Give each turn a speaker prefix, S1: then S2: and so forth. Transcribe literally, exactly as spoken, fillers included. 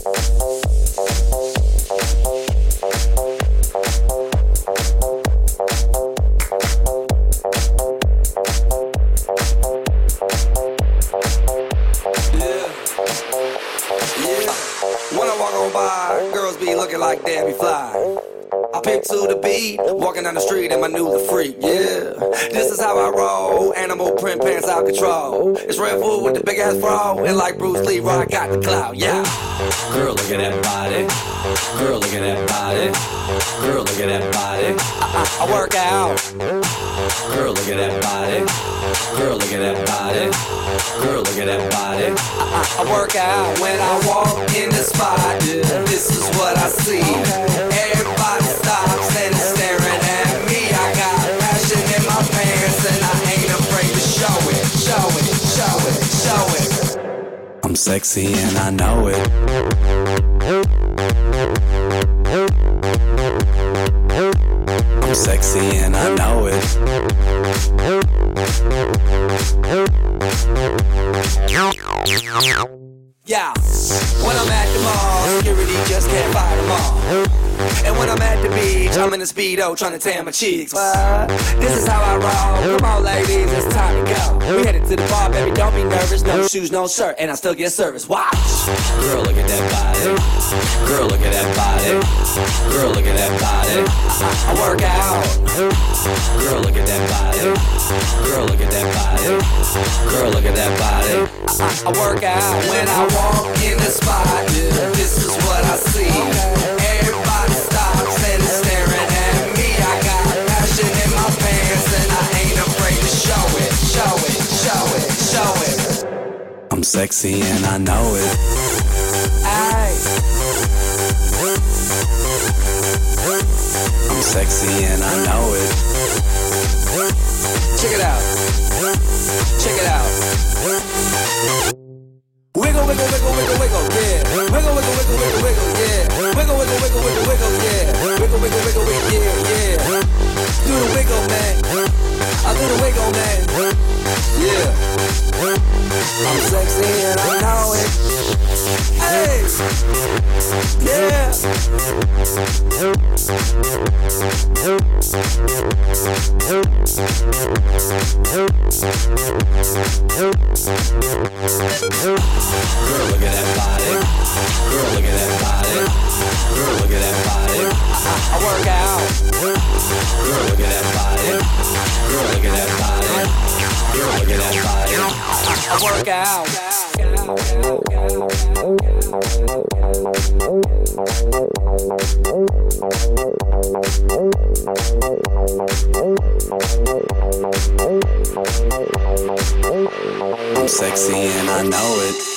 S1: When I walk on by, girls be looking like Debbie Fly. I pick to the beat, walking down the street in my new the freak, yeah. This is how I roll, animal print pants out control. It's Red Food with the big ass fro, and like Bruce Lee, I got the clout, yeah. Girl, look at that body. Girl, look at that body. Girl, look at that body. I, I, I work out. Girl, look at that body. Girl, look at that body. Girl, look at that body. I, I, I work out when I walk in the spot. Yeah, this is what I see. Everybody stops and is staring at me. I got passion in my pants and I ain't afraid to show it, show it, show it, show it. I'm sexy and I know it. I'm sexy and I know it. Yeah, when I'm at the mall, security just can't fight them all. And when I'm at the beach, I'm in a Speedo trying to tan my cheeks. But this is how I roll. Come on, ladies, it's time to go. We headed to the bar, baby, don't be nervous. No shoes, no shirt, and I still get service. Watch. Girl, look at that body. Girl, look at that body. Girl, look at that body. I, I work out. Girl, look at that body. Girl, look at that body. Girl, look at that body. I, I, I work out when I walk in the spot. Yeah, this is what I see. Everybody stops and is staring at me. I got passion in my pants and I ain't afraid to show it, show it, show it, show it. I'm sexy and I know it. Aye. I'm sexy and I know it. Check it out. Check it out. Wiggle, wiggle, wiggle, wiggle, wiggle, yeah. Wiggle, wiggle, wiggle, wiggle, wiggle, yeah. Wiggle, wiggle, wiggle, wiggle, wiggle, yeah. Wiggle, wiggle, wiggle, wiggle, yeah, yeah. Do the wiggle, man. I do the wiggle, man. Yeah. I'm sexy and I know it. Hey. Yeah. Girl, look at that body. Girl, look at that body. Girl, look at that body. I, I work out. Girl, look at that body. Girl, look at that body. Girl, look at that body. I, I work out. I'm sexy and I know it.